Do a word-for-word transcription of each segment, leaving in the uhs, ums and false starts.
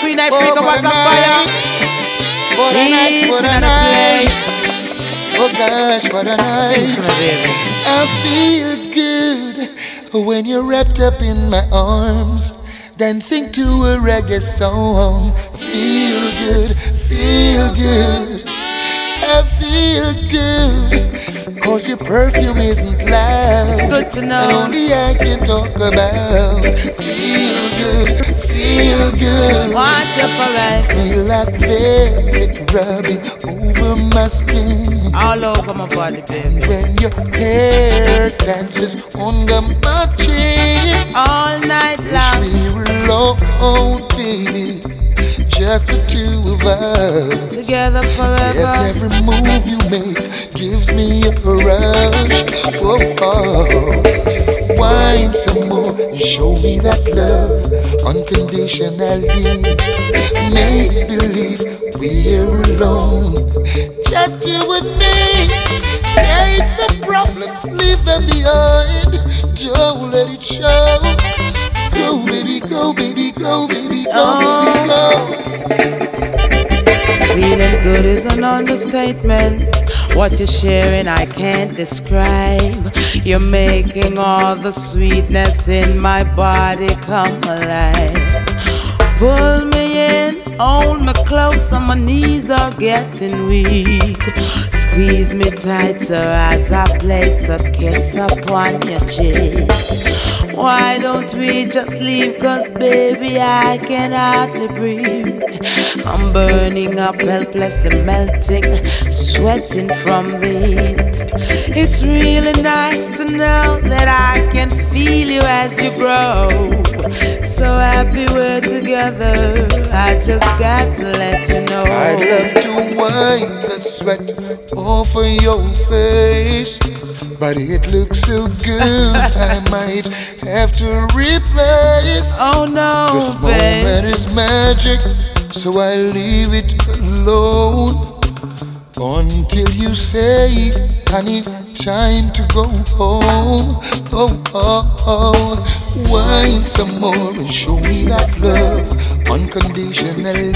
every night, Oh, figure what what a a fire. night. What a night, what a Each and every night. place. Oh gosh, what a Sing for night. me, baby. I feel good when you're wrapped up in my arms, dancing to a reggae song. Feel good, feel good. I feel good, cause your perfume isn't loud. It's good to know. And only I can talk about. Feel good, feel good. Want you forever. Feel like velvet rubbing over my skin. All over my body, baby. When your hair dances under my chin. All night Wish long. we were alone, baby. Just the two of us. Together forever. Yes, every move you make gives me a rush. Oh, oh. Wine some more and show me that love unconditionally. Make believe we're alone, just you and me. Take the problems, leave them behind. Don't let it show. Go, baby, go, baby, go, baby, go, Oh. baby, go. Feeling good is an understatement. What you're sharing I can't describe. You're making all the sweetness in my body come alive. Pull me in, hold me close, and my knees are getting weak. Squeeze me tighter as I place a kiss upon your cheek. Why don't we just leave? Cause baby I can hardly breathe. I'm burning up, helplessly melting, sweating from the heat. It's really nice to know that I can feel you as you grow. So happy we're together, I just got to let you know. I'd love to wipe the sweat off of your face, but it looks so good I might have to replace. Oh no, This babe. moment is magic, so I leave it alone until you say, honey, time to go home. Oh, oh, oh. Wine some more and show me that love unconditionally.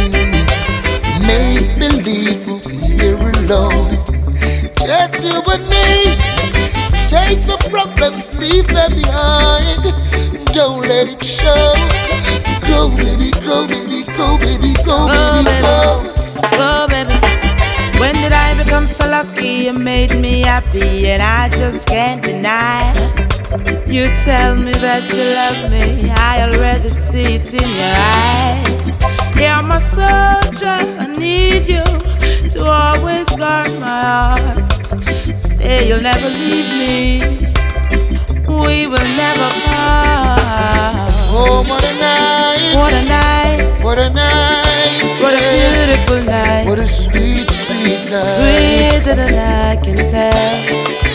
Make believe we're alone, just you and me. Take the problems, leave them behind. Don't let it show. Go, baby, go, baby, go, baby, go, baby, go. Go, baby. When did I become so lucky? You made me happy, and I just can't deny. You tell me that you love me, I already see it in your eyes. You're my soldier, I need you to always guard my heart. Say you'll never leave me, we will never part. Oh, what a night, What a night, what a night, what a yes. beautiful night. What a sweet, sweet night. Sweeter than I can tell.